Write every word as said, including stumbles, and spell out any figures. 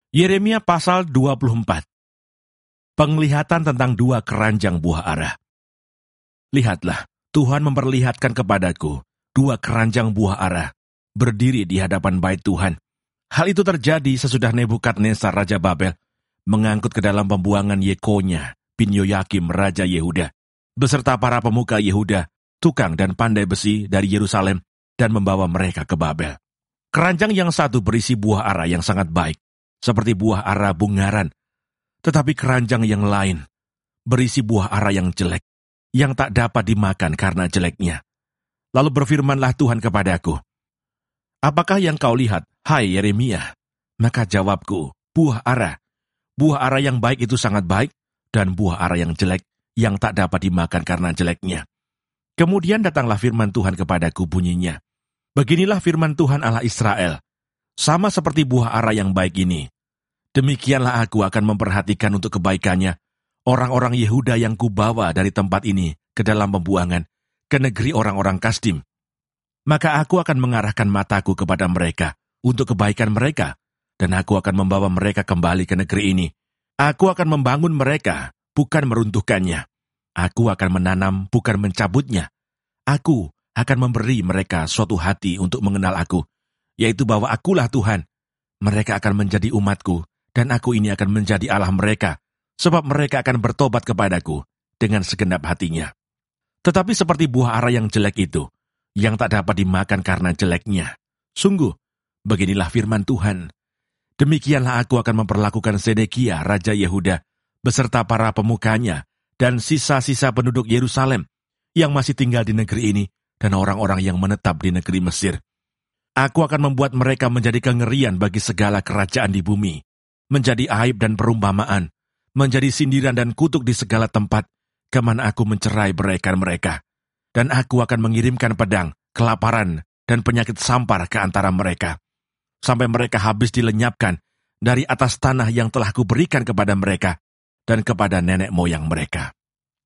Yeremia pasal dua puluh empat. Penglihatan tentang dua keranjang buah ara. Lihatlah, Tuhan memperlihatkan kepadaku dua keranjang buah ara berdiri di hadapan bait Tuhan. Hal itu terjadi sesudah Nebukadnezar Raja Babel mengangkut ke dalam pembuangan Yekonya bin Yoyakim Raja Yehuda, beserta para pemuka Yehuda, tukang dan pandai besi dari Yerusalem, dan membawa mereka ke Babel. Keranjang yang satu berisi buah ara yang sangat baik, seperti buah ara bungaran, tetapi keranjang yang lain berisi buah ara yang jelek, yang tak dapat dimakan karena jeleknya. Lalu berfirmanlah Tuhan kepadaku, "Apakah yang kau lihat, hai Yeremia?" Maka jawabku, "Buah ara. Buah ara yang baik itu sangat baik, dan buah ara yang jelek, yang tak dapat dimakan karena jeleknya." Kemudian datanglah firman Tuhan kepadaku bunyinya, "Beginilah firman Tuhan Allah Israel, sama seperti buah ara yang baik ini. Demikianlah aku akan memperhatikan untuk kebaikannya orang-orang Yehuda yang kubawa dari tempat ini ke dalam pembuangan, ke negeri orang-orang Kasdim. Maka aku akan mengarahkan mataku kepada mereka untuk kebaikan mereka, dan aku akan membawa mereka kembali ke negeri ini. Aku akan membangun mereka, bukan meruntuhkannya. Aku akan menanam, bukan mencabutnya. Aku akan memberi mereka suatu hati untuk mengenal aku, yaitu bahwa akulah Tuhan. Mereka akan menjadi umatku, dan aku ini akan menjadi Allah mereka, sebab mereka akan bertobat kepadaku dengan segenap hatinya. Tetapi seperti buah ara yang jelek itu, yang tak dapat dimakan karena jeleknya, sungguh, beginilah firman Tuhan, demikianlah aku akan memperlakukan Sedekia, Raja Yehuda, beserta para pemukanya, dan sisa-sisa penduduk Yerusalem, yang masih tinggal di negeri ini, dan orang-orang yang menetap di negeri Mesir. Aku akan membuat mereka menjadi kengerian bagi segala kerajaan di bumi, menjadi aib dan perumpamaan, menjadi sindiran dan kutuk di segala tempat, kemana aku mencerai beraikan mereka. Dan aku akan mengirimkan pedang, kelaparan, dan penyakit sampar ke antara mereka, sampai mereka habis dilenyapkan dari atas tanah yang telah kuberikan kepada mereka dan kepada nenek moyang mereka."